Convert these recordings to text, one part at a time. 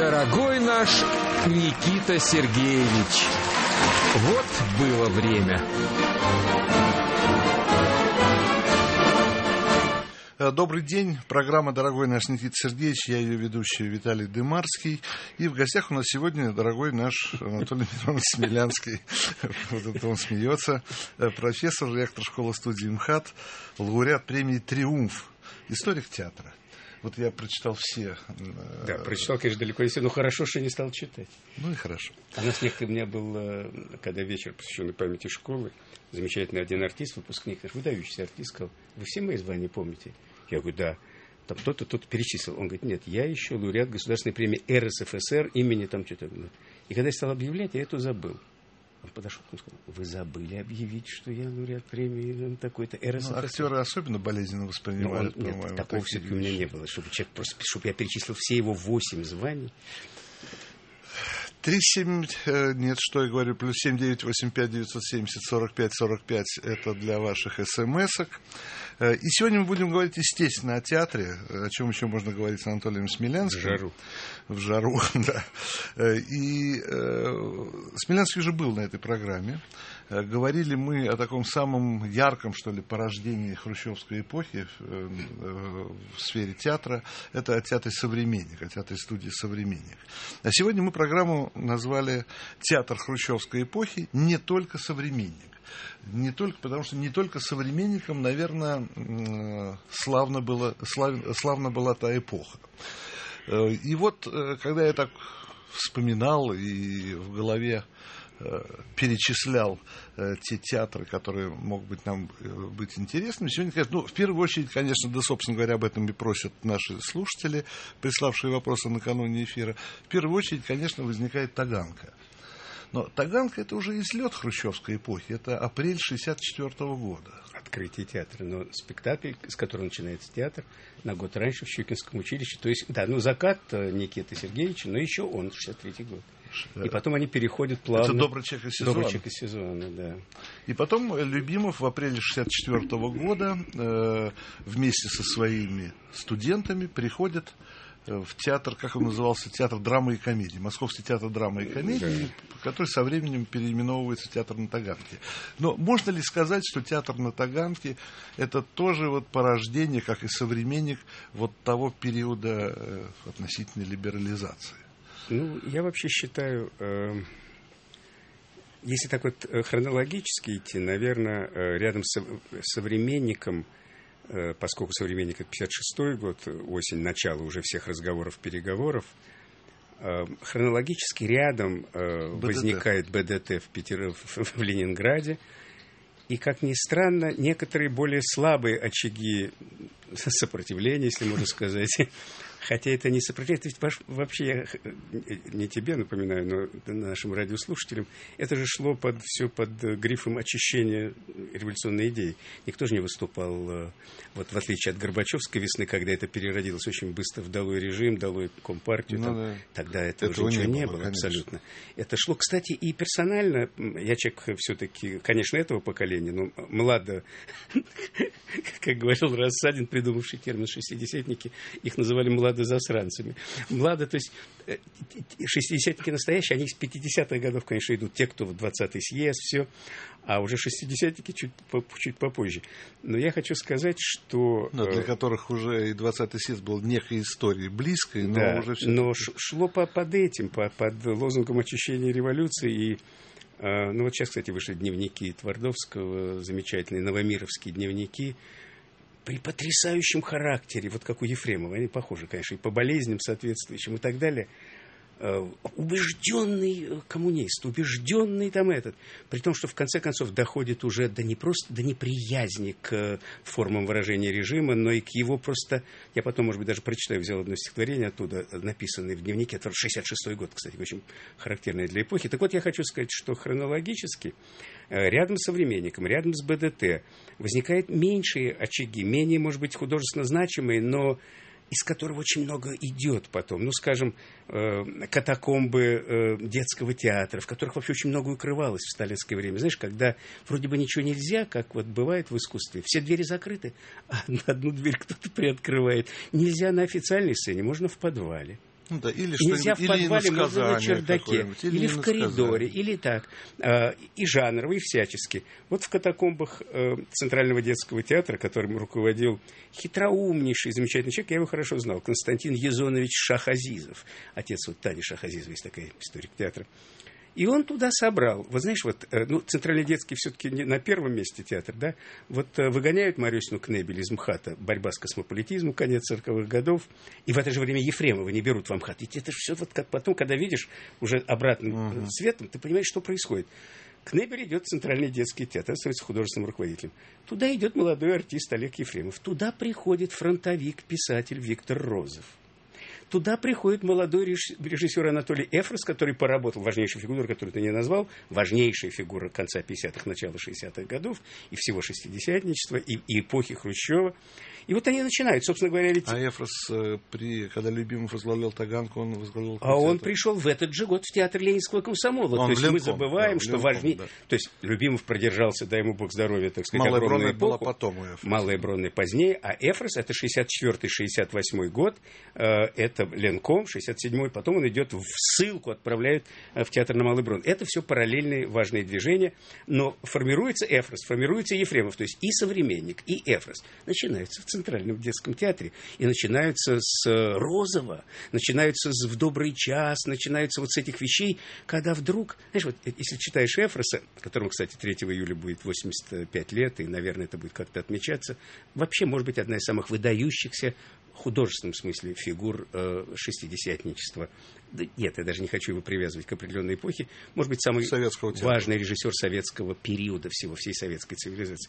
Дорогой наш Никита Сергеевич, вот было время. Добрый день. Программа «Дорогой наш Никита Сергеевич». Я ее ведущий Виталий Дымарский. И в гостях у нас сегодня дорогой наш Анатолий Миронович Смелянский. Вот это он смеется. Профессор, ректор школы-студии МХАТ, лауреат премии «Триумф», историк театра. Вот я прочитал все. Да, прочитал, конечно, далеко не все, но хорошо, что не стал читать. Ну и хорошо. У нас у меня был, когда вечер, посвященный памяти школы, замечательный один артист, выпускник, наш выдающийся артист, сказал: вы все мои звания помните? Я говорю: да. Там кто-то тут перечислил. Он говорит: нет, я еще лауреат государственной премии РСФСР имени там что-то. И когда я стал объявлять, я это забыл. Он подошел и сказал: вы забыли объявить, что я лауреат премии такой-то РСФСР. Ну, актеры особенно болезненно воспринимают, по-моему. Нет, такого все-таки у меня не было, чтобы человек просто, чтобы я перечислил все его 8 званий. 37, нет, что я говорю, плюс 7985-970-45-45, это для ваших смс-ок. И сегодня мы будем говорить, естественно, о театре, о чем еще можно говорить с Анатолием Смелянским. В жару, да. И Смелянский уже был на этой программе. Говорили мы о таком самом ярком, что ли, порождении хрущевской эпохи в сфере театра. Это о театре «Современник», о театре студии «Современник». А сегодня мы программу назвали «Театр хрущевской эпохи. Не только современник». Потому что не только современникам, наверное, славна была та эпоха. И вот, когда я так вспоминал и в голове перечислял те театры, которые могут быть нам быть интересными, сегодня, конечно, в первую очередь, конечно, да, собственно говоря, об этом и просят наши слушатели, приславшие вопросы накануне эфира. В первую очередь, конечно, возникает Таганка. Но Таганка — это уже излет хрущевской эпохи, это апрель 1964 года. Открытие театра, но спектакль, с которого начинается театр, на год раньше в Щукинском училище. То есть, да, закат Никиты Сергеевича, но еще он, 63-й год. И потом они переходят плавно. Это «Добрый человек из сезона». «Добрый человек из сезона», да. И потом Любимов в апреле 1964 года вместе со своими студентами приходит в театр, как он назывался, театр драмы и комедии, Московский театр драмы и комедии, который со временем переименовывается в театр на Таганке. Но можно ли сказать, что театр на Таганке — это тоже вот порождение, как и современник, вот того периода относительной либерализации? Ну, я вообще считаю, если так вот хронологически идти, наверное, рядом с современником, поскольку современник — это 56-й год, осень, начало уже всех разговоров, переговоров, хронологически рядом возникает БДТ в Ленинграде. И, как ни странно, некоторые более слабые очаги сопротивления, если можно сказать, хотя это не сопротивление, это ведь вообще, я не тебе напоминаю, но нашим радиослушателям, это же шло все под грифом очищения революционной идеи. Никто же не выступал, вот в отличие от Горбачевской весны, когда это переродилось очень быстро в долой режим, долой компартию, да. Тогда этого уже ничего не было абсолютно. Это шло, кстати, и персонально, я человек все-таки, конечно, этого поколения, но младо, как говорил Рассадин, придумавший термин «шестидесятники», их называли младозасранцами. Младо, то есть шестидесятники настоящие, они из 50-х годов, конечно, идут, те, кто в 20-й съезд, все, а уже шестидесятники чуть попозже. Но я хочу сказать, что... для которых уже и 20-й съезд был некой историей близкой, но да, уже... но шло под этим, под лозунгом очищения революции. И ну вот сейчас, кстати, вышли дневники Твардовского, замечательные новомировские дневники, при потрясающем характере, вот как у Ефремова, они похожи, конечно, и по болезням соответствующим и так далее. Убежденный коммунист, убежденный там этот, при том, что в конце концов доходит уже до неприязни к формам выражения режима, но и к его просто, я потом, может быть, даже прочитаю, взял одно стихотворение оттуда, написанное в дневнике, это 66-й год, кстати, очень характерное для эпохи. Так вот, я хочу сказать, что хронологически рядом с современником, рядом с БДТ возникают меньшие очаги, менее, может быть, художественно значимые, но из которого очень много идет потом. Ну, скажем, катакомбы детского театра, в которых вообще очень много укрывалось в сталинское время. Знаешь, когда вроде бы ничего нельзя, как вот бывает в искусстве, все двери закрыты, а одну дверь кто-то приоткрывает. Нельзя на официальной сцене, можно в подвале. Да, или нельзя в подвале, можно на чердаке, или в коридоре, сказание. или так. И жанрово, и всячески. Вот в катакомбах Центрального детского театра, которым руководил хитроумнейший, замечательный человек, я его хорошо знал, Константин Езонович Шахазизов, отец вот Тани Шахазизовой, есть такая историк театра. И он туда собрал. Вот знаешь, вот, Центральный детский все-таки на первом месте театр, да? Вот выгоняют Марюсину Кнебель из МХАТа, борьба с космополитизмом, конец 40-х годов, и в это же время Ефремова не берут в МХАТ. Ведь это же все вот как потом, когда видишь уже обратным светом, ты понимаешь, что происходит. Кнебель идет в Центральный детский театр, становится художественным руководителем. Туда идет молодой артист Олег Ефремов. Туда приходит фронтовик, писатель Виктор Розов. Туда приходит молодой режиссер Анатолий Эфрос, который поработал, важнейшая фигура, которую ты не назвал, важнейшая фигура конца 50-х, начала 60-х годов, и всего шестидесятничества, и эпохи Хрущева. И вот они начинают, собственно говоря, ведь... А Эфрос, когда Любимов возглавлял Таганку, он возглавлял... А он пришел в этот же год в театр Ленинского комсомола. То есть мы забываем, что важнее... Да. То есть Любимов продержался, дай ему бог здоровья, так сказать, Малая огромную Бронная была эпоху. потом у Эфроса. Малая Бронная позднее, а Эфрос, это 64-68 год, это Ленком, 67-й, потом он идет в ссылку, отправляют в театр на Малой Бронной. Это все параллельные важные движения, но формируется Эфрос, формируется Ефремов, то есть и современник, и Эфрос начинаются в Центральном детском театре, и начинаются с Розова, начинаются в «Добрый час», начинаются вот с этих вещей, когда вдруг, знаешь, вот если читаешь Эфроса, которому, кстати, 3 июля будет 85 лет, и, наверное, это будет как-то отмечаться, вообще, может быть, одна из самых выдающихся в художественном смысле фигур шестидесятничества. Да, нет, я даже не хочу его привязывать к определенной эпохе. Может быть, самый важный режиссер советского периода всей советской цивилизации.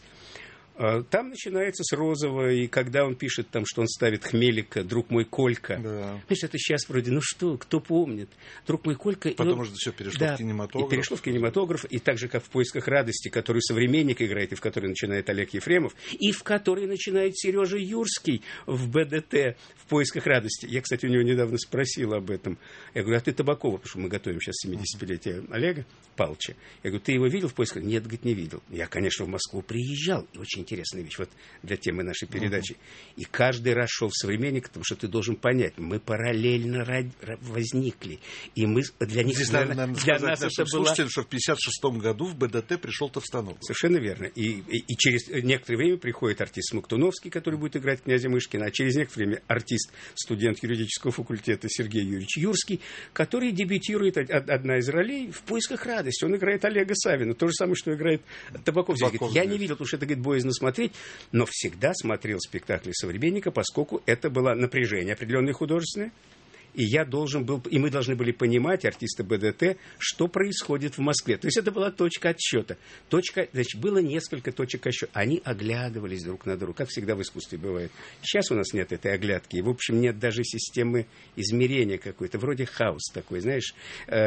Там начинается с Розова, и когда он пишет, там, что он ставит Хмелика, «Друг мой Колька». Да. Знаешь, это сейчас вроде, ну что, кто помнит? «Друг мой Колька». Потом уже все перешло в кинематограф. И перешло в кинематограф, и так же, как в «Поисках радости», который современник играет, и в которой начинает Олег Ефремов, и в которой начинает Сережа Юрский в БДТ, в «Поисках радости». Я, кстати, у него недавно спросил об этом. Я говорю, а ты Табакова, потому что мы готовим сейчас 70-летие Олега Павловича. Я говорю, ты его видел в «Поисках»? Нет, говорит, не видел. Я, конечно, в Москву приезжал, и очень интересная вещь, вот для темы нашей передачи. И каждый раз шел в «Современник», потому что ты должен понять, мы параллельно возникли. И мы для них... Здесь, наверное, для нас это было... Слушайте, что в 1956 году в БДТ пришел Товстоногов. Совершенно верно. И через некоторое время приходит артист Смоктуновский, который будет играть князя Мышкина, а через некоторое время артист, студент юридического факультета Сергей Юрьевич Юрский, который дебютирует одна из ролей в «Поисках радости». Он играет Олега Савина. То же самое, что играет Табаков. Я не видел, потому что это, говорит, боязно смотреть, но всегда смотрел спектакли «Современника», поскольку это было напряжение определенное художественное. И мы должны были понимать, артисты БДТ, что происходит в Москве. То есть это была точка отсчета. Значит, было несколько точек отсчета. Они оглядывались друг на друга, как всегда в искусстве бывает. Сейчас у нас нет этой оглядки. И, в общем, нет даже системы измерения какой-то. Вроде хаос такой, знаешь.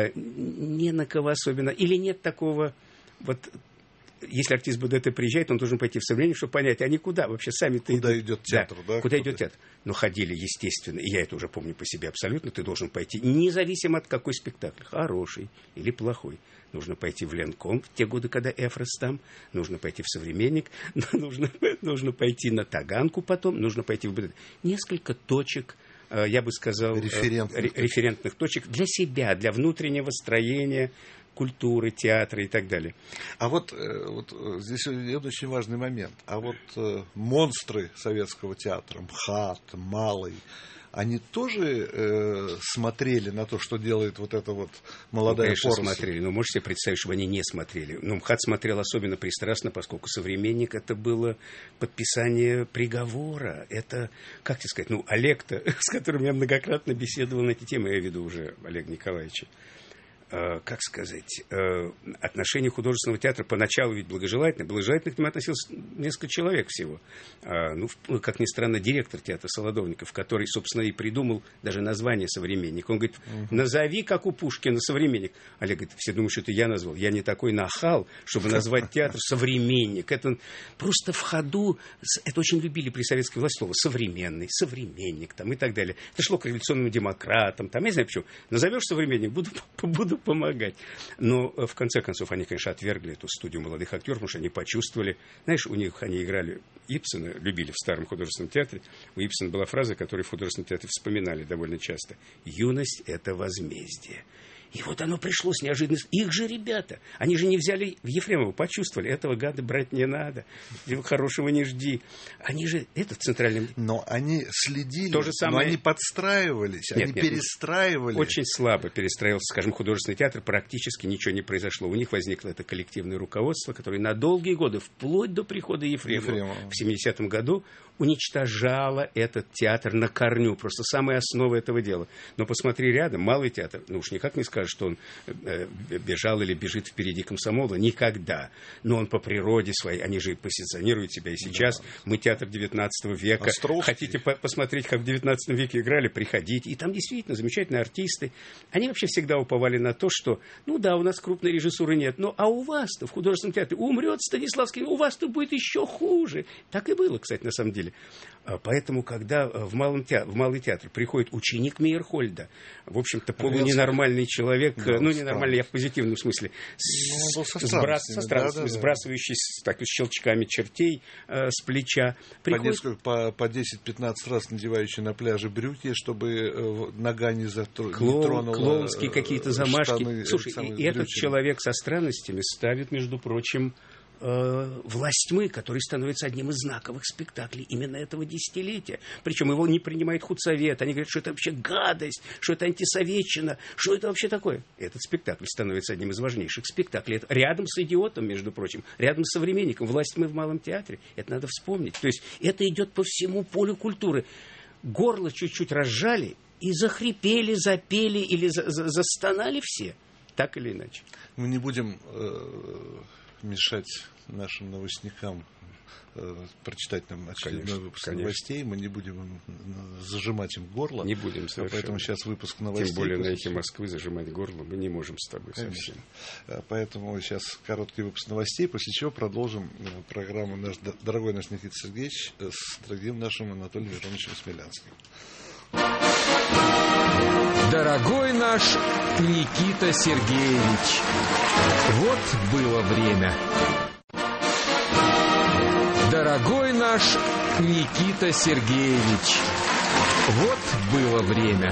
Не на кого особенно. Или нет такого... Вот, если артист БДТ приезжает, он должен пойти в «Современник», чтобы понять, они куда вообще сами-то идут. Куда идет театр, да? Куда идет театр. Но ходили, естественно, и я это уже помню по себе абсолютно, ты должен пойти, независимо от какой спектакль, хороший или плохой. Нужно пойти в Ленком в те годы, когда Эфрос там, нужно пойти в «Современник», нужно пойти на Таганку потом, нужно пойти в БДТ. Несколько точек, я бы сказал, референтных точек для себя, для внутреннего строения культуры, театра и так далее. А вот здесь очень важный момент. А вот монстры советского театра, МХАТ, Малый, они тоже смотрели на то, что делает вот эта вот молодая поросль? Конечно, поросль? смотрели. Но можете себе представить, чтобы они не смотрели. Но МХАТ смотрел особенно пристрастно, поскольку «Современник» это было подписание приговора. Это, как тебе сказать, Олег-то, с которым я многократно беседовал на эти темы, я веду уже Олега Николаевича. Как сказать, отношение художественного театра поначалу ведь благожелательно. Благожелательно к нему относилось несколько человек всего. Как ни странно, директор театра Солодовников, который, собственно, и придумал даже название «Современник». Он говорит, назови, как у Пушкина, «Современник». Олег говорит, все думают, что это я назвал. Я не такой нахал, чтобы назвать театр «Современник». Это просто в ходу, это очень любили при советской власти слово «современный», «современник» там, и так далее. Это шло к революционным демократам. Там, я не знаю почему. Назовешь «Современник», буду помогать. Но, в конце концов, они, конечно, отвергли эту студию молодых актеров, потому что они почувствовали... Знаешь, у них они играли Ибсена, любили в Старом художественном театре. У Ибсена была фраза, которую в художественном театре вспоминали довольно часто. «Юность – это возмездие». И вот оно пришло с неожиданностью. Их же ребята. Они же не взяли в Ефремова, почувствовали. Этого гада брать не надо. Хорошего не жди. Они же... Это центральный... Но они следили. То же самое... Но они подстраивались. Они перестраивали. Очень слабо перестраивался, скажем, художественный театр. Практически ничего не произошло. У них возникло это коллективное руководство, которое на долгие годы, вплоть до прихода Ефремова в 70-м году, уничтожало этот театр на корню. Просто самая основа этого дела. Но посмотри рядом, малый театр, ну уж никак не скажешь, что он бежал или бежит впереди комсомола. Никогда. Но он по природе своей, они же позиционируют себя и сейчас. Да. Мы театр 19 века. Островский. Хотите посмотреть, как в 19 веке играли, приходите. И там действительно замечательные артисты. Они вообще всегда уповали на то, что, ну да, у нас крупной режиссуры нет, но а у вас-то в художественном театре умрет Станиславский, у вас-то будет еще хуже. Так и было, кстати, на самом деле. Поэтому, когда в Малый театр приходит ученик Мейерхольда, в общем-то, полуненормальный человек, ненормальный, я в позитивном смысле, сбрасывающий с щелчками чертей с плеча. Приходит... По 10-15 раз надевающий на пляже брюки, чтобы нога не тронула. Клоунские какие-то замашки. Слушай, и этот человек со странностями ставит, между прочим, «Власть тьмы», который становится одним из знаковых спектаклей именно этого десятилетия. Причем его не принимает худсовет. Они говорят, что это вообще гадость, что это антисоветчина, что это вообще такое. Этот спектакль становится одним из важнейших спектаклей. Это рядом с «Идиотом», между прочим, рядом с «Современником». «Власть тьмы» в Малом театре. Это надо вспомнить. То есть это идет по всему полю культуры. Горло чуть-чуть разжали и захрипели, запели или застонали все. Так или иначе. Мы не будем... мешать нашим новостникам прочитать нам очередной выпуск новостей. Мы не будем зажимать им горло. Не будем совершенно. Поэтому сейчас выпуск новостей. Тем более на «Эхе Москвы» зажимать горло мы не можем с тобой. Конечно. Совсем. Поэтому сейчас короткий выпуск новостей, после чего продолжим программу дорогой наш Никита Сергеевич с дорогим нашим Анатолием Мироновичем Смелянским. Дорогой наш Никита Сергеевич, вот было время. Дорогой наш Никита Сергеевич, вот было время.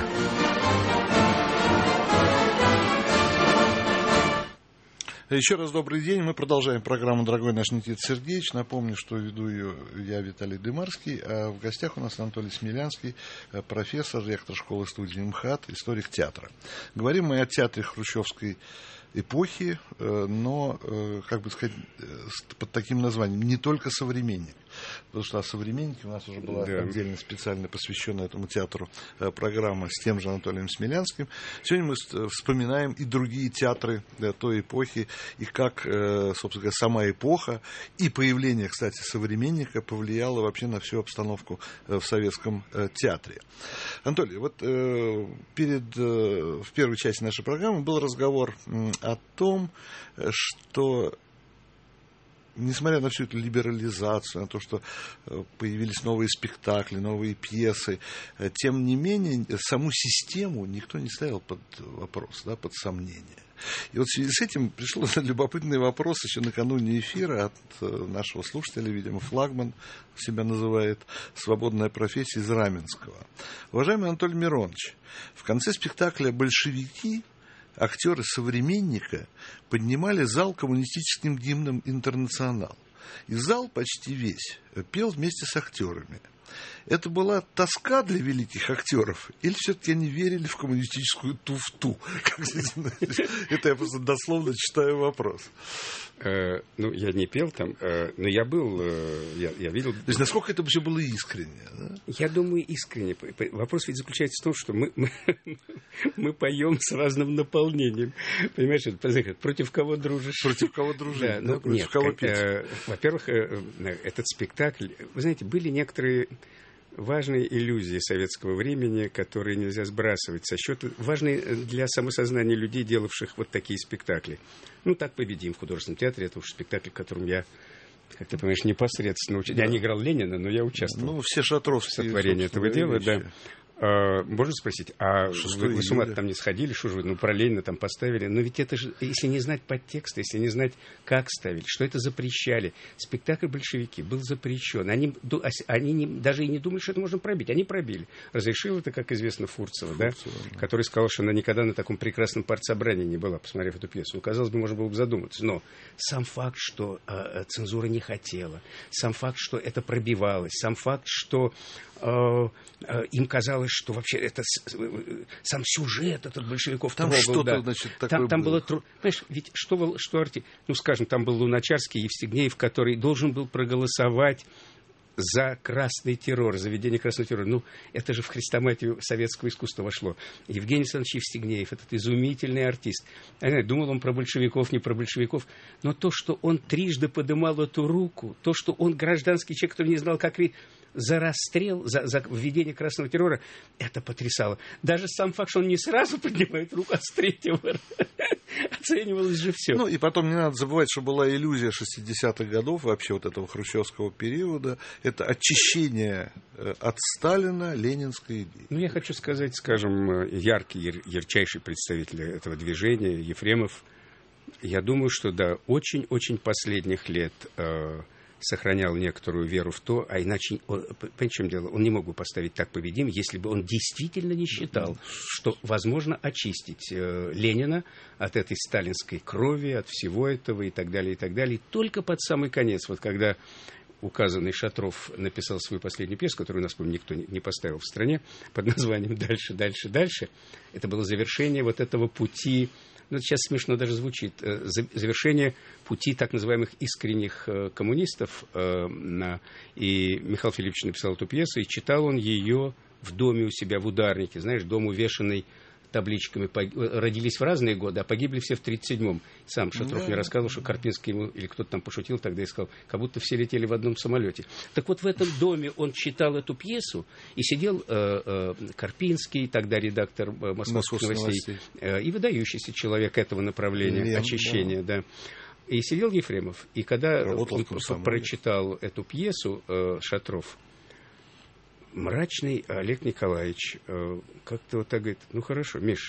Еще раз добрый день. Мы продолжаем программу «Дорогой наш Никита Сергеевич». Напомню, что веду ее я, Виталий Дымарский, а в гостях у нас Анатолий Смелянский, профессор, ректор школы-студии МХАТ, историк театра. Говорим мы о театре хрущевской эпохи, но, как бы сказать, под таким названием «Не только современник». Потому что о «Современнике» у нас уже была отдельно специально посвященная этому театру программа с тем же Анатолием Смелянским. Сегодня мы вспоминаем и другие театры той эпохи, и как, собственно говоря, сама эпоха и появление, кстати, «Современника» повлияло вообще на всю обстановку в советском театре. Анатолий, вот в первой части нашей программы был разговор о том, что несмотря на всю эту либерализацию, на то, что появились новые спектакли, новые пьесы, тем не менее, саму систему никто не ставил под вопрос, под сомнение. И вот в связи с этим пришел любопытный вопрос еще накануне эфира от нашего слушателя, видимо, флагман себя называет, «Свободная профессия» из Раменского. Уважаемый Анатолий Миронович, в конце спектакля «Большевики» актеры «Современника» поднимали зал коммунистическим гимном «Интернационал». И зал почти весь пел вместе с актерами. Это была тоска для великих актеров? Или все-таки они верили в коммунистическую туфту? Это я просто дословно читаю вопрос. Ну, я не пел там, но я был, я видел... То есть, насколько это все было искренне? Да? Я думаю, искренне. Вопрос ведь заключается в том, что мы поем с разным наполнением. Понимаешь, против кого дружишь? Против кого дружишь, да, ну, против нет, кого петь? Во-первых, этот спектакль... Вы знаете, были некоторые важные иллюзии советского времени, которые нельзя сбрасывать со счета, важные для самосознания людей, делавших вот такие спектакли. Ну, «Так победим» в художественном театре, это уж спектакль, в котором я, как ты понимаешь, непосредственно участвовал. Я не играл Ленина, но я участвовал. Ну, все шатровские в сотворении этого дела, да. Можно спросить, а вы с ума там не сходили, что же вы, про Ленина там поставили? Но ведь это же, если не знать подтекста, если не знать, как ставили, что это запрещали. Спектакль «Большевики» был запрещен. Они даже и не думали, что это можно пробить. Они пробили. Разрешил это, как известно, Фурцева, да? Который сказал, что она никогда на таком прекрасном партсобрании не была, посмотрев эту пьесу. Ну, казалось бы, можно было бы задуматься. Но сам факт, что цензура не хотела, сам факт, что это пробивалось, сам факт, что им казалось, что вообще это сам сюжет этот большевиков там трогал. Что-то, да. значит, такое там было. Понимаешь, ведь что скажем, там был Луначарский, Евстигнеев, который должен был проголосовать за красный террор, за введение красного террора. Ну, это же в хрестоматию советского искусства вошло. Евгений Александрович Евстигнеев, этот изумительный артист. Я знаю, думал он про большевиков, не про большевиков, но то, что он трижды подымал эту руку, то, что он гражданский человек, который не знал, как за расстрел, за введение красного террора, это потрясало. Даже сам факт, что он не сразу поднимает руку, а с третьего оценивалось же все. Ну, и потом не надо забывать, что была иллюзия 60-х годов, вообще вот этого хрущевского периода. Это очищение от Сталина ленинской идеи. Ну, я хочу сказать, скажем, ярчайший представитель этого движения, Ефремов, я думаю, что до очень-очень последних лет сохранял некоторую веру в то, а иначе, понимаете, в чем дело, он не мог бы поставить «Так победим», если бы он действительно не считал, что возможно очистить Ленина от этой сталинской крови, от всего этого и так далее, и так далее. И только под самый конец, вот когда указанный Шатров написал свою последнюю пьесу, которую, у нас, по-моему, никто не поставил в стране, под названием «Дальше, дальше, дальше», это было завершение вот этого пути. Ну, сейчас смешно даже звучит. Завершение пути так называемых искренних коммунистов. И Михаил Филиппович написал эту пьесу, и читал он ее в доме у себя в Ударнике. Знаешь, дом, увешанный табличками. Родились в разные годы, а погибли все в 1937-м. Сам Шатров мне рассказывал, что Карпинский ему, или кто-то там пошутил тогда и сказал, как будто все летели в одном самолете. Так вот, в этом доме он читал эту пьесу, и сидел Карпинский, тогда редактор «Московских новостей», и выдающийся человек этого направления, очищения, да. И сидел Ефремов, и когда он прочитал эту пьесу, Шатров, мрачный Олег Николаевич как-то вот так говорит: ну хорошо, Миш,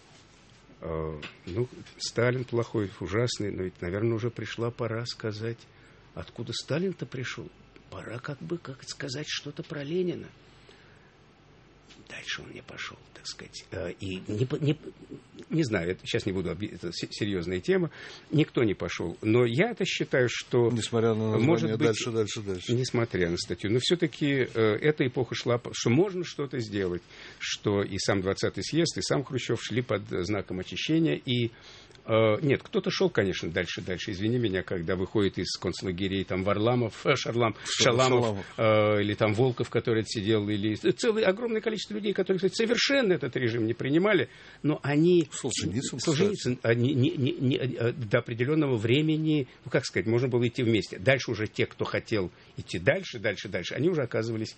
Сталин плохой, ужасный, но ведь, наверное, уже пришла пора сказать, откуда Сталин-то пришел. Пора как сказать что-то про Ленина. Дальше он не пошел, так сказать. И не знаю, сейчас не буду, это серьезная тема, никто не пошел. Но я-то считаю, что... Несмотря на название, может быть, дальше. Несмотря на статью. Но все-таки эта эпоха шла, что можно что-то сделать, что и сам 20-й съезд, и сам Хрущев шли под знаком очищения, и нет, кто-то шел, конечно, дальше. Извини меня, когда выходит из концлагерей там Варламов, Шаламов, или там Волков, который отсидел, или целое огромное количество людей, которые, кстати, совершенно этот режим не принимали, но они... Солженицын до определенного времени, ну, как сказать, можно было идти вместе. Дальше уже те, кто хотел идти дальше, они уже оказывались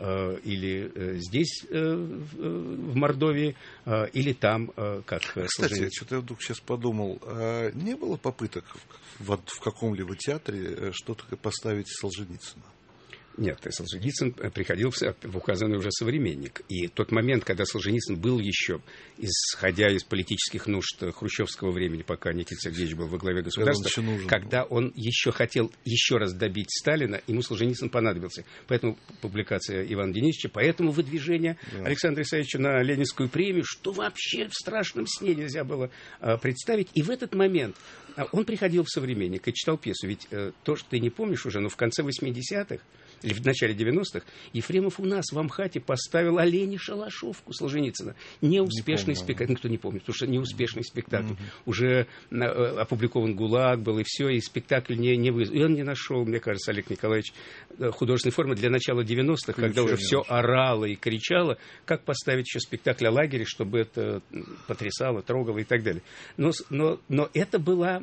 или здесь, в Мордовии, или там, как Кстати, что-то я вдруг сейчас подумал, не было попыток в каком-либо театре что-то поставить Солженицына? Нет, Солженицын приходил в указанный уже современник. И тот момент, когда Солженицын был еще, исходя из политических нужд хрущевского времени, пока Никита Сергеевич был во главе государства, когда он еще хотел еще раз добить Сталина, ему Солженицын понадобился. Поэтому публикация Ивана Денисовича, поэтому выдвижение Александра Исаевича на Ленинскую премию, что вообще в страшном сне нельзя было представить. И в этот момент он приходил в современник и читал пьесу. Ведь то, что ты не помнишь уже, но в конце 80-х, или в начале 90-х, Ефремов у нас в Амхате поставил «Олени Шалашовку» Солженицына. Неуспешный спектакль. Никто не помнит, потому что неуспешный спектакль. Уже опубликован ГУЛАГ был, и все, и спектакль не вызвал. И он не нашел, мне кажется, Олег Николаевич, художественной формы для начала 90-х, когда уже все орало и кричало, как поставить еще спектакль о лагере, чтобы это потрясало, трогало и так далее. Но это была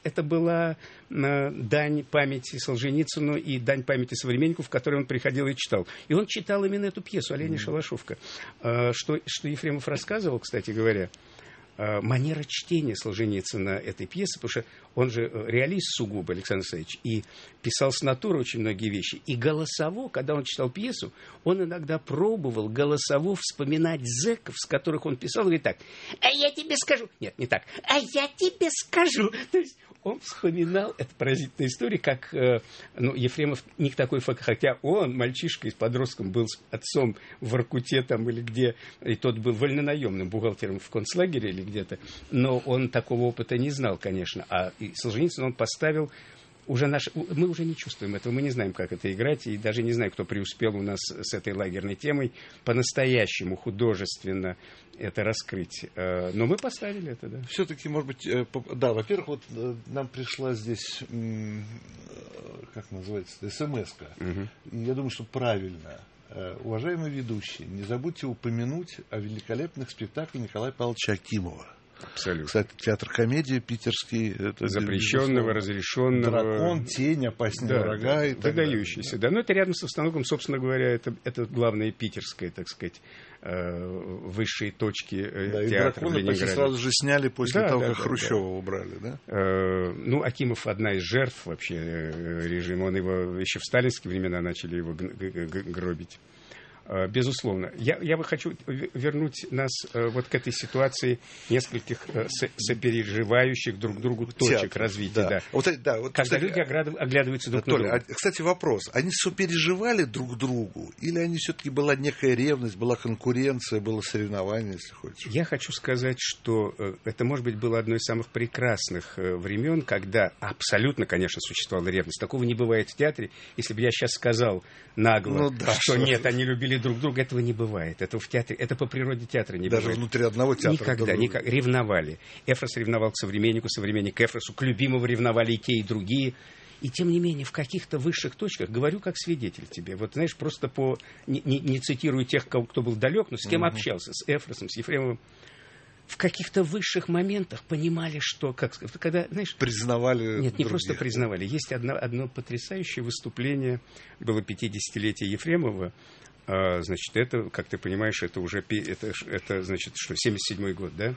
дань памяти Солженицыну и дань памяти современнику, в который он приходил и читал. И он читал именно эту пьесу «Олени Шалашовка». Что Ефремов рассказывал, кстати говоря, манера чтения Солженицына этой пьесы, потому что он же реалист сугубо, Александр Александрович, и писал с натуры очень многие вещи. И голосово, когда он читал пьесу, он иногда пробовал голосово вспоминать зэков, с которых он писал, и говорит так: «А я тебе скажу». Нет, не так. «А я тебе скажу». То есть он вспоминал, это поразительная история, как Ефремов не такой факт, хотя он, мальчишка и подростком, был с отцом в Воркуте там или где, и тот был вольнонаемным бухгалтером в концлагере или где-то, но он такого опыта не знал, конечно. А Солженицын он поставил уже мы уже не чувствуем этого, мы не знаем, как это играть, и даже не знаю, кто преуспел у нас с этой лагерной темой по-настоящему художественно это раскрыть. Но мы поставили это, да. Все-таки, может быть, да, во-первых, вот нам пришла здесь, как называется, смс-ка. И я думаю, что правильно. Уважаемые ведущие, не забудьте упомянуть о великолепных спектаклях Николая Павловича Акимова. Абсолютно. Кстати, театр комедии питерский. Запрещенного, разрешенного. «Дракон», «Тень», «Опаснее врага» и так далее. Выдающийся, да. Но это рядом со Станоком, собственно говоря, это главная питерская, так сказать, высшие точки театра в Ленинграде. Почти сразу же сняли после того, как Хрущева убрали, да? Акимов одна из жертв вообще режима. Он его еще в сталинские времена начали его гробить. Безусловно. Я бы хочу вернуть нас вот к этой ситуации нескольких сопереживающих друг другу точек развития. Да. Вот, когда люди оглядываются друг на друга. Кстати, вопрос. Они сопереживали друг другу? Или они все-таки была некая ревность, была конкуренция, было соревнование, если хочешь? Я хочу сказать, что это, может быть, было одно из самых прекрасных времен, когда абсолютно, конечно, существовала ревность. Такого не бывает в театре. Если бы я сейчас сказал нагло, что нет, они любили друг друга, этого не бывает. Это в театре, это по природе театра не бывает. Даже внутри одного театра. Никогда. Ревновали. Эфрос ревновал к современнику, современник к Эфросу, к любимому ревновали и те, и другие. И тем не менее, в каких-то высших точках, говорю как свидетель тебе, вот знаешь, просто не цитирую тех, кто был далек, но с кем общался, с Эфросом, с Ефремовым, в каких-то высших моментах понимали, что, когда, знаешь... Признавали Нет, не других. просто признавали. Есть одно потрясающее выступление, было 50-летие Ефремова. Значит, это, как ты понимаешь, это уже, это значит, что, 77-й год, да?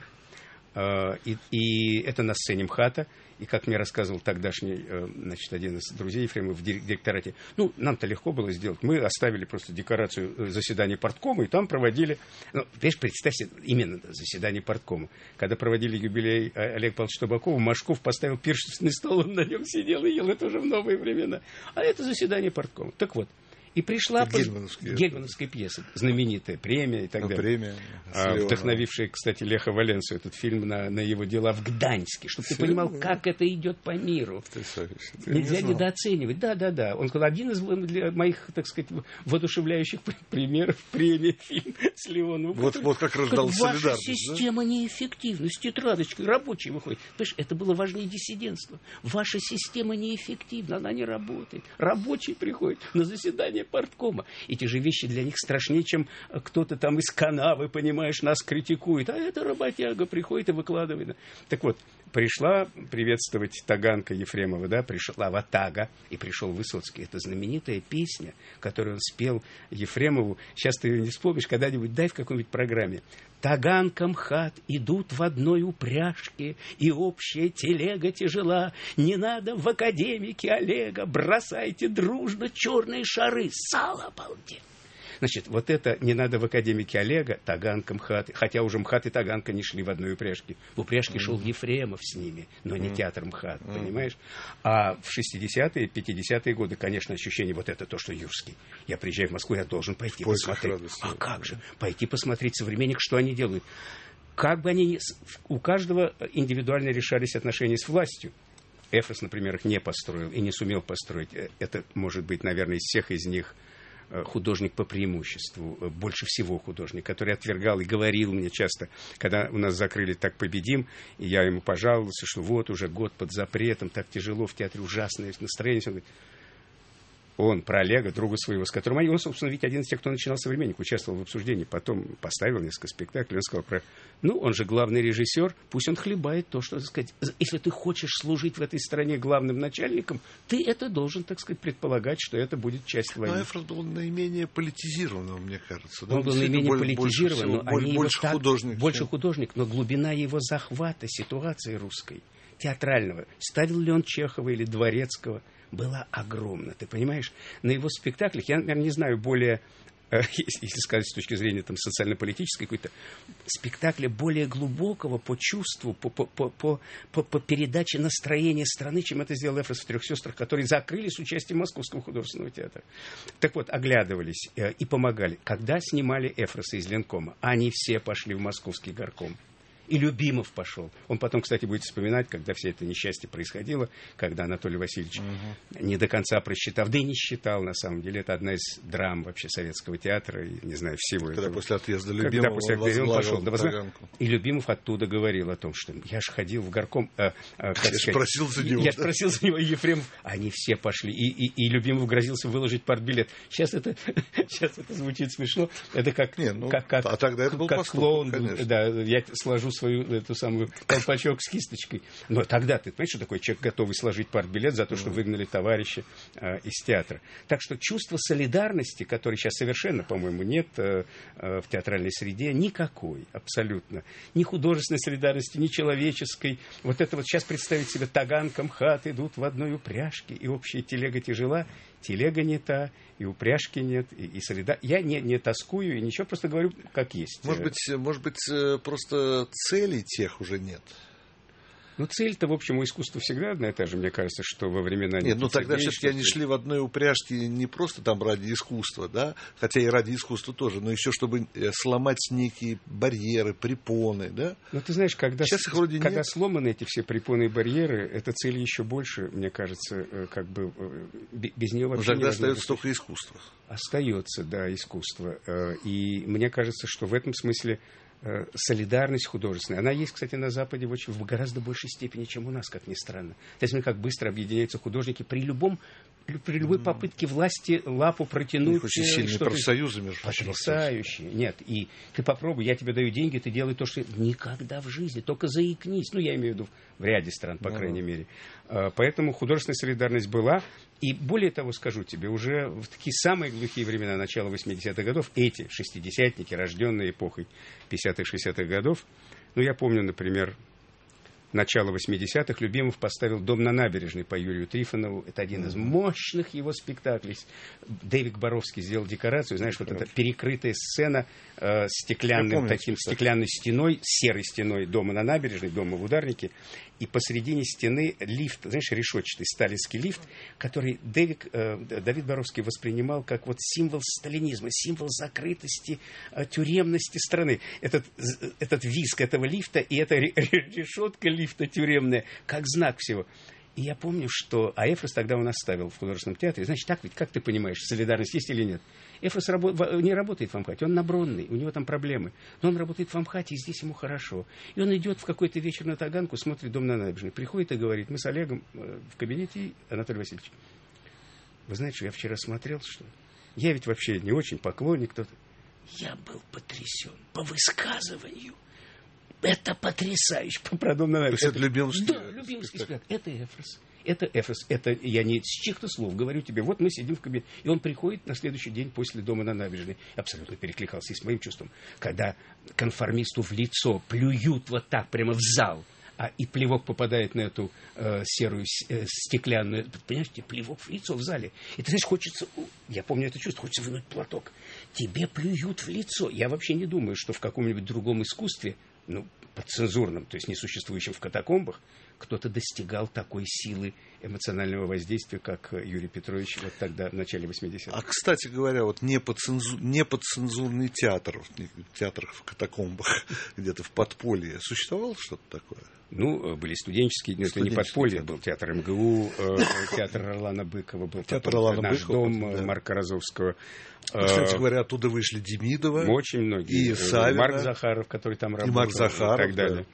И это на сцене МХАТа. И, как мне рассказывал тогдашний, значит, один из друзей Ефремова в директорате, нам-то легко было сделать. Мы оставили просто декорацию заседания парткома, и там проводили... Видишь, представь себе, именно заседание парткома. Когда проводили юбилей Олега Павловича Табакова, Машков поставил пиршественный стол, он на нем сидел и ел. Это уже в новые времена. А это заседание парткома. Так вот. И пришла гельмановская пьеса, знаменитая премия и так далее. Премия, вдохновившая, кстати, Леха Валенцу этот фильм на его дела в Гданьске, чтобы ты понимал, как это идет по миру. Нельзя недооценивать. Да. Он сказал, один из моих, так сказать, воодушевляющих примеров премии фильм с Леоновым. Вот как рождалась солидарность. Ваша система неэффективна, с тетрадочкой рабочей выходит. Понимаешь, это было важнее диссидентства. Ваша система неэффективна, она не работает. Рабочий приходит на заседание парткома. Эти же вещи для них страшнее, чем кто-то там из канавы, понимаешь, нас критикует. А это работяга приходит и выкладывает. Так вот, пришла приветствовать Таганка Ефремова, да, пришла Ватага, и пришел Высоцкий. Это знаменитая песня, которую он спел Ефремову. Сейчас ты ее не вспомнишь, когда-нибудь дай в какой-нибудь программе. Таганка МХАТ идут в одной упряжке, и общая телега тяжела. Не надо в академике Олега, бросайте дружно черные шары. Сало, обалдеть! Значит, вот это не надо в академике Олега, Таганка, МХАТ, хотя уже МХАТ и Таганка не шли в одной упряжке. В упряжке шел Ефремов с ними, но не театр МХАТ, понимаешь? А в 60-е, 50-е годы, конечно, ощущение вот это то, что Юрский. Я приезжаю в Москву, я должен пойти посмотреть. А как же? Пойти посмотреть современник, что они делают. Как бы они... У каждого индивидуально решались отношения с властью. Эфрос, например, их не построил и не сумел построить. Это, может быть, наверное, из всех из них художник по преимуществу, больше всего художник, который отвергал и говорил мне часто, когда у нас закрыли «Так победим», и я ему пожаловался, что вот уже год под запретом, так тяжело в театре, ужасное настроение. Он говорит, Он про Олега, друга своего, с которым он, собственно, ведь один из тех, кто начинал «Современник», участвовал в обсуждении, потом поставил несколько спектаклей, он сказал он же главный режиссер, пусть он хлебает то, что, так сказать, если ты хочешь служить в этой стране главным начальником, ты это должен, так сказать, предполагать, что это будет часть войны. Но Эфрос был наименее политизированным, мне кажется. Он был наименее политизирован, больше художник, но глубина его захвата ситуации русской, театрального, ставил ли он Чехова или Дворецкого, была огромна. Ты понимаешь? На его спектаклях, я, наверное, не знаю более, если сказать с точки зрения там, социально-политической какой-то, спектакля более глубокого по чувству, по передаче настроения страны, чем это сделал Эфрос в «Трех сестрах», которые закрыли с участием Московского художественного театра. Так вот, оглядывались и помогали. Когда снимали Эфроса из Ленкома, они все пошли в Московский горком. И Любимов пошел. Он потом, кстати, будет вспоминать, когда все это несчастье происходило, когда Анатолий Васильевич не до конца просчитав, да и не считал, на самом деле, это одна из драм вообще советского театра, и, не знаю, всего когда этого. После отъезда Любимова он пошел. И Любимов оттуда говорил о том, что я же ходил в горком... Я спросил за него. Я спросил за него, и Ефремов. Они все пошли. И Любимов грозился выложить партбилет. Сейчас это звучит смешно. Это как клоун. Да, я сложу свою эту самую колпачок с кисточкой. Но тогда ты понимаешь, что такое человек, готовый сложить партбилет за то, что выгнали товарища из театра. Так что чувство солидарности, которое сейчас совершенно, по-моему, нет в театральной среде, никакой, абсолютно. Ни художественной солидарности, ни человеческой. Вот это вот сейчас представить себе Таганка, МХАТ идут в одной упряжке, и общая телега тяжела, телега не та, и упряжки нет, и солидарность. Я не тоскую и ничего, просто говорю, как есть. Может быть, просто целей тех уже нет. Ну, цель-то, в общем, у искусства всегда одна и та же, мне кажется, что во времена... Нет, ну тогда все-таки они шли в одной упряжке не просто там ради искусства, да, хотя и ради искусства тоже, но еще чтобы сломать некие барьеры, препоны, да. Ну, ты знаешь, когда сломаны эти все препоны и барьеры, эта цель еще больше, мне кажется, как бы без нее вообще... Но тогда остается только искусство. Остается, да, искусство. И мне кажется, что в этом смысле солидарность художественная. Она есть, кстати, на Западе в гораздо большей степени, чем у нас, как ни странно. То есть, как быстро объединяются художники при любой попытке власти лапу протянуть. Очень сильные профсоюзы, между прочим. Потрясающие. Нет, и ты попробуй, я тебе даю деньги, ты делай то, что никогда в жизни, только заикнись. Ну, я имею в виду в ряде стран, по крайней мере. Поэтому художественная солидарность была. И более того, скажу тебе, уже в такие самые глухие времена, начала 80-х годов, эти шестидесятники, рожденные эпохой 50-х, 60-х годов, ну, я помню, например, начало 80-х Любимов поставил «Дом на набережной» по Юрию Трифонову. Это один из мощных его спектаклей. Дэвид Боровский сделал декорацию. Знаешь, вот эта перекрытая сцена стеклянной стеной, серой стеной дома на набережной, дома в Ударнике. И посредине стены лифт, знаешь, решетчатый сталинский лифт, который Давид Боровский воспринимал как вот символ сталинизма, символ закрытости, тюремности страны. Этот визг этого лифта и эта решетка лифта тюремная, как знак всего. И я помню, что Эфрос тогда он оставил в художественном театре. Значит, так ведь, как ты понимаешь, солидарность есть или нет? Эфрос не работает в Амхате, он на Бронной, у него там проблемы. Но он работает в Амхате, и здесь ему хорошо. И он идет в какой-то вечер на Таганку, смотрит «Дом на набережной», приходит и говорит: мы с Олегом в кабинете, Анатолий Васильевич, вы знаете, что я вчера смотрел, что я ведь вообще не очень поклонник, кто-то. Я был потрясен по высказыванию. Это потрясающе. Про «Дом на набережной». Это Любимовский? Да, Любимовский спектакль. Это Эфрос. Это Эфрос. Это я не с чьих-то слов говорю тебе. Вот мы сидим в кабинете. И он приходит на следующий день после «Дома на набережной». Абсолютно перекликался и с моим чувством. Когда конформисту в лицо плюют вот так прямо в зал, и плевок попадает на эту серую стеклянную... Понимаешь, тебе плевок в лицо в зале. И ты знаешь, хочется... Я помню это чувство. Хочется вынуть платок. Тебе плюют в лицо. Я вообще не думаю, что в каком-нибудь другом искусстве, подцензурном, то есть несуществующем в катакомбах, кто-то достигал такой силы эмоционального воздействия, как Юрий Петрович вот тогда, в начале 80-х. А, кстати говоря, вот неподцензурный театр, театр в катакомбах, где-то в подполье, существовало что-то такое? Были студенческие, это не подполье, был театр МГУ, театр Орлана Быкова, был «Наш дом» Марка Розовского. Кстати говоря, оттуда вышли Демидова. Очень многие. И Савина. Марк Захаров, который там работал. И Марк Захаров, и так далее.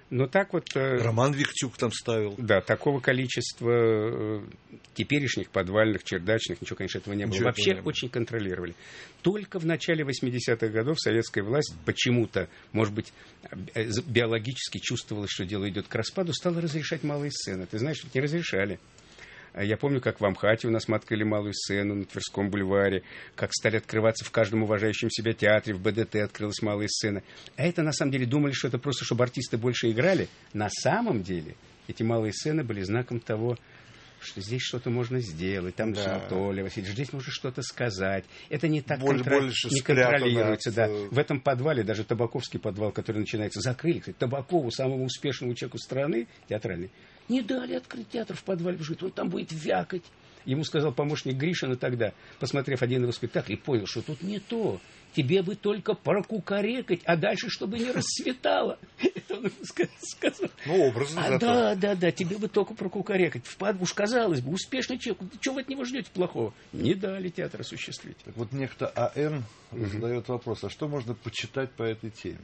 Но так вот... Роман Виктюк там ставил. Да, такого количества теперешних подвальных, чердачных, ничего, конечно, этого не было. Вообще очень контролировали. Только в начале 80-х годов советская власть почему-то, может быть, биологически чувствовала, что дело идет к распаду, стала разрешать малые сцены. Ты знаешь, не разрешали. Я помню, как в Амхате у нас мы открыли малую сцену на Тверском бульваре, как стали открываться в каждом уважающем себя театре, в БДТ открылась малая сцена. А это, на самом деле, думали, что это просто, чтобы артисты больше играли. На самом деле, эти малые сцены были знаком того, что здесь что-то можно сделать, там Анатолий Васильевич, здесь можно что-то сказать. Это не так не контролируется. Да. В этом подвале, даже Табаковский подвал, который начинается, закрыли. Кстати, Табакову, самому успешному человеку страны, театральной, не дали открыть театр в подвале, потому что он там будет вякать. Ему сказал помощник Гришина тогда, посмотрев один его спектакль, и понял, что тут не то. Тебе бы только прокукарекать, а дальше, чтобы не расцветало. Это он сказал. Ну, образно. Да, тебе бы только прокукарекать. Уж казалось бы, успешный человек, чего вы от него ждете плохого? Не дали театр осуществить. Так вот некто А.Н. задает вопрос, а что можно почитать по этой теме?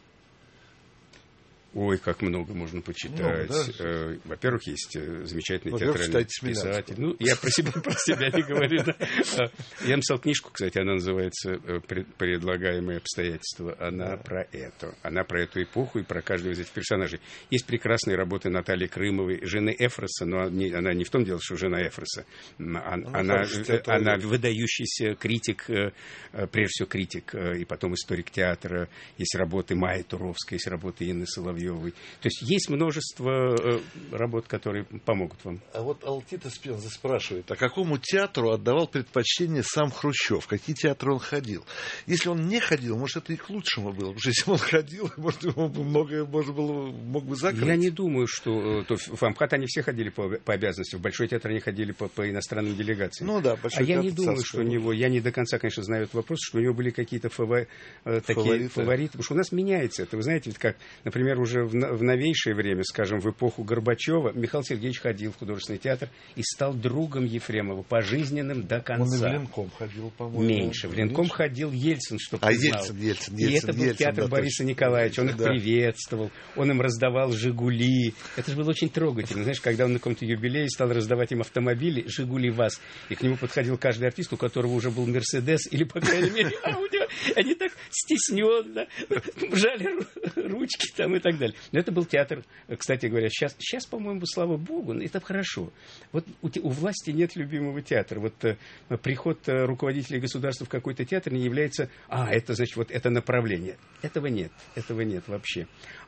Ой, как много можно почитать. Да? Во-первых, есть замечательный театральный писатель. Ну, я про себя не говорю. Да. Я написал книжку, кстати, она называется «Предлагаемые обстоятельства». Она про это. Она про эту эпоху и про каждого из этих персонажей. Есть прекрасные работы Натальи Крымовой, жены Эфроса, но она не в том дело, что жена Эфроса. Она выдающийся критик, прежде всего критик, и потом историк театра. Есть работы Майи Туровской, есть работы Инны Соловьевой. То есть есть множество работ, которые помогут вам. А вот Алтита Спенза спрашивает, а какому театру отдавал предпочтение сам Хрущев? Какие театры он ходил? Если он не ходил, может, это и к лучшему было. Потому что если он ходил, может, ему многое мог бы закрыть. Я не думаю, что в Амхат они все ходили по обязанности. В Большой театр они ходили по иностранным делегациям. Ну да, Большой театр. Я не думаю, что у него... Я не до конца, конечно, знаю этот вопрос, что у него были какие-то такие фавориты. Потому что у нас меняется это. Вы знаете, ведь как, например, уже в новейшее время, скажем, в эпоху Горбачева, Михаил Сергеевич ходил в художественный театр и стал другом Ефремова, пожизненным до конца. Он и в Ленком ходил, по-моему. Меньше. В Ленком ходил Ельцин, чтобы ты знал. Ельцин. И это был театр Бориса Николаевича. Он их приветствовал, он им раздавал «Жигули». Это же было очень трогательно. Знаешь, когда он на каком-то юбилее стал раздавать им автомобили «Жигули ВАЗ», и к нему подходил каждый артист, у которого уже был «Мерседес», или, по крайней мере, они так стесненно жали ручки там и так далее. Но это был театр, кстати говоря, сейчас, по-моему, слава богу, это хорошо. Вот у власти нет любимого театра. Вот приход руководителей государства в какой-то театр не является, это значит, вот это направление. Этого нет вообще.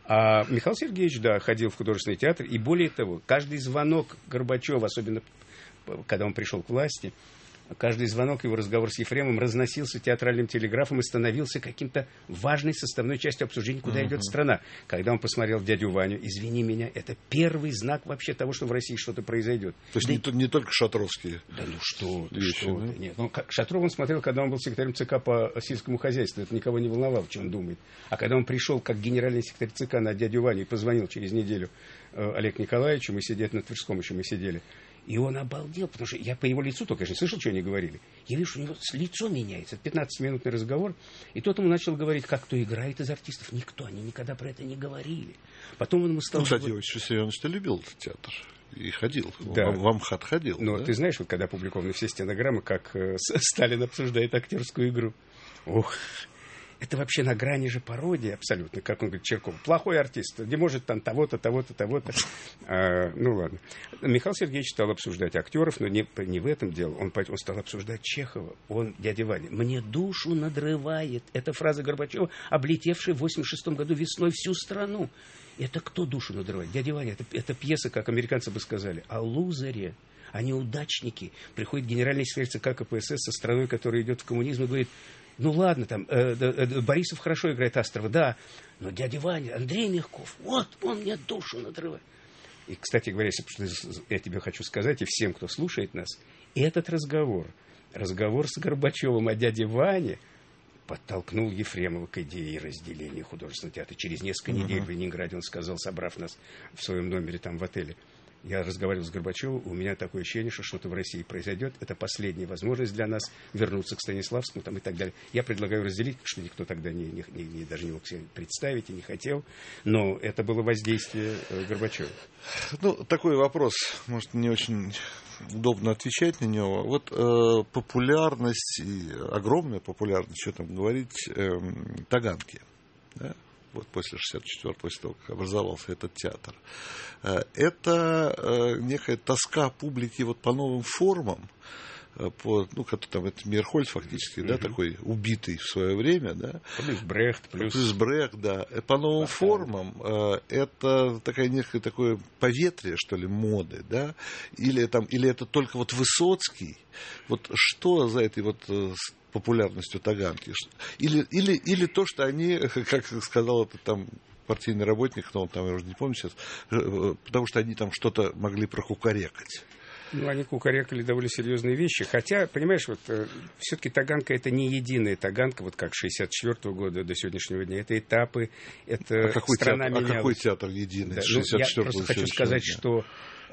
А Михаил Сергеевич, да, ходил в художественный театр, и более того, каждый звонок Горбачева, особенно когда он пришел к власти, каждый звонок, его разговор с Ефремом разносился театральным телеграфом и становился каким-то важной составной частью обсуждения, куда идет страна. Когда он посмотрел «Дядю Ваню», извини меня, это первый знак вообще того, что в России что-то произойдет. То есть не только Шатровские. Да ну что ты. Нет. Шатров он смотрел, когда он был секретарем ЦК по сельскому хозяйству. Это никого не волновало, что он думает. А когда он пришел как генеральный секретарь ЦК на «Дядю Ваню» и позвонил через неделю Олегу Николаевичу, мы сидели на Тверском еще, мы сидели. И он обалдел, потому что я по его лицу только, конечно, слышал, что они говорили. Я вижу, что у него лицо меняется. Это 15-минутный разговор. И тот ему начал говорить, как кто играет из артистов. Они никогда про это не говорили. Потом он ему стал... кстати, Иосиф Виссарионович любил этот театр. И ходил. Да. В Амхат ходил. Но ты знаешь, вот когда опубликованы все стенограммы, как Сталин обсуждает актерскую игру. Это вообще на грани же пародии абсолютно, как он говорит, Чирков. Плохой артист, не может там того-то, того-то, того-то. Ну ладно. Михаил Сергеевич стал обсуждать актеров, но не в этом дело. Он стал обсуждать Чехова. Дядя Ваня, мне душу надрывает. Это фраза Горбачева, облетевшая в 86 году весной всю страну. Это кто душу надрывает? Дядя Ваня, это пьеса, как американцы бы сказали, о лузере. о неудачники. Приходит генеральный секретарь ЦК КПСС со страной, которая идет в коммунизм, и говорит: ну ладно, там Борисов хорошо играет Астрова, да, но дядя Ваня, Андрей Мягков, вот он мне душу надрывает. И, кстати говоря, я тебе хочу сказать, и всем, кто слушает нас, этот разговор с Горбачевым о дяде Ване подтолкнул Ефремова к идее разделения художественного театра. Через несколько недель в Ленинграде он сказал, собрав нас в своем номере там в отеле: Я разговаривал с Горбачевым, у меня такое ощущение, что что-то в России произойдет. Это последняя возможность для нас вернуться к Станиславскому там, и так далее. Я предлагаю разделить, что никто тогда даже не мог себе представить и не хотел. Но это было воздействие Горбачева. Ну, такой вопрос, может, не очень удобно отвечать на него. Вот популярность, огромная популярность, что там говорить, Таганки. Да? Вот после 64-го, после того, как образовался этот театр. Это некая тоска публики вот по новым формам, который там это Мейерхольд фактически, да, такой убитый в свое время, да. Плюс Брехт, да. По новым формам это такая некое такое поветрие, что ли, моды, да, или это только вот Высоцкий. Вот что за этой вот популярностью Таганки? Или то, что они, как сказал это там партийный работник, но он там, я уже не помню сейчас, потому что они там что-то могли прокукарекать. Ну, они кукарекали довольно серьезные вещи. Хотя, понимаешь, вот все-таки Таганка — это не единая Таганка, вот как с 64-го года до сегодняшнего дня. Это этапы, это страна менялась. А какой театр единый? Да, я просто хочу сказать, что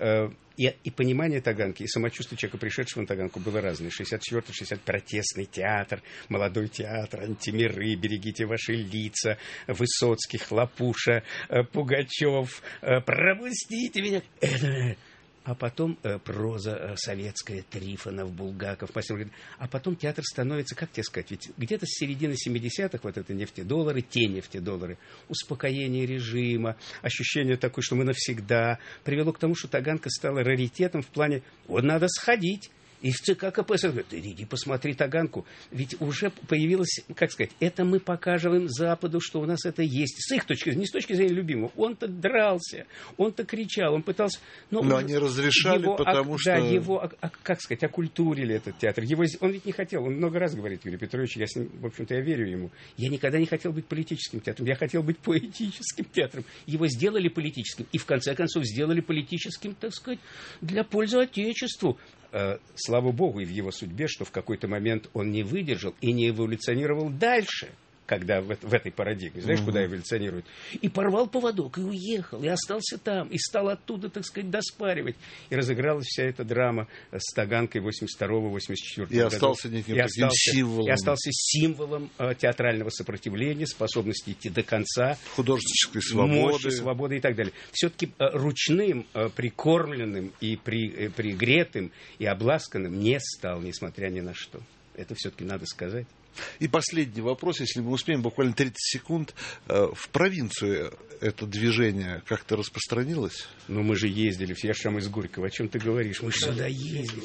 и понимание Таганки, и самочувствие человека, пришедшего на Таганку, было разное. 64-й, 60-й протестный театр, молодой театр, антимиры, берегите ваши лица, Высоцкий, Хлопуша, Пугачев, пропустите меня. А потом проза советская, Трифонов, Булгаков, а потом театр становится, как тебе сказать, ведь где-то с середины 70-х вот это нефтедоллары, те нефтедоллары, успокоение режима, ощущение такое, что мы навсегда, привело к тому, что Таганка стала раритетом в плане, вот надо сходить. И в ЦК КПСС говорят, иди посмотри Таганку. Ведь уже появилось, как сказать, это мы покажем Западу, что у нас это есть. С их точки зрения, не с точки зрения любимого. Он-то дрался, он-то кричал, он пытался... Но они разрешали, потому что... Да, его, как сказать, окультурили этот театр. Он ведь не хотел, он много раз говорит, Юрий Петрович, я с ним, в общем-то, я верю ему. Я никогда не хотел быть политическим театром, я хотел быть поэтическим театром. Его сделали политическим, и в конце концов сделали политическим, так сказать, для пользы Отечеству. Слава Богу, и в его судьбе, что в какой-то момент он не выдержал и не эволюционировал дальше, когда в этой парадигме, знаешь, куда эволюционирует, и порвал поводок, и уехал, и остался там, и стал оттуда, так сказать, доспаривать. И разыгралась вся эта драма с Таганкой 82-го, 84-го года. И остался неким таким символом. И остался символом театрального сопротивления, способности идти до конца. Художественной свободы. Мощи, свободы и так далее. Все-таки ручным, прикормленным и пригретым и обласканным не стал, несмотря ни на что. Это все-таки надо сказать. И последний вопрос, если мы успеем, буквально 30 секунд. В провинцию это движение как-то распространилось? Ну, мы же ездили, я же сам из Горького. О чем ты говоришь? Мы же сюда ездили.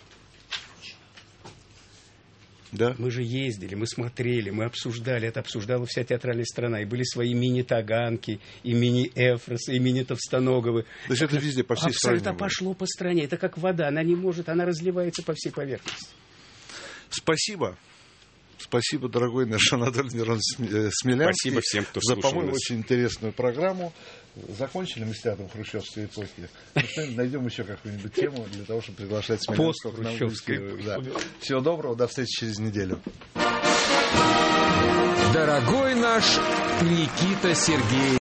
Да? Мы же ездили, мы смотрели, мы обсуждали. Это обсуждала вся театральная страна. И были свои мини-Таганки, и мини-Эфросы, и мини-Товстоноговы. То есть это везде, по всей стране? Это пошло по стране. Это как вода. Она не может, она разливается по всей поверхности. Спасибо. Спасибо, дорогой наш Анатолий Миронович Смелянский. Спасибо всем, кто слушал нас. За, по-моему, очень интересную программу. Закончили мы с театром хрущевской эпохи. Найдем еще какую-нибудь тему для того, чтобы приглашать Смелянского к нам в гости. Да. Всего доброго, до встречи через неделю. Дорогой наш Никита Сергеевич.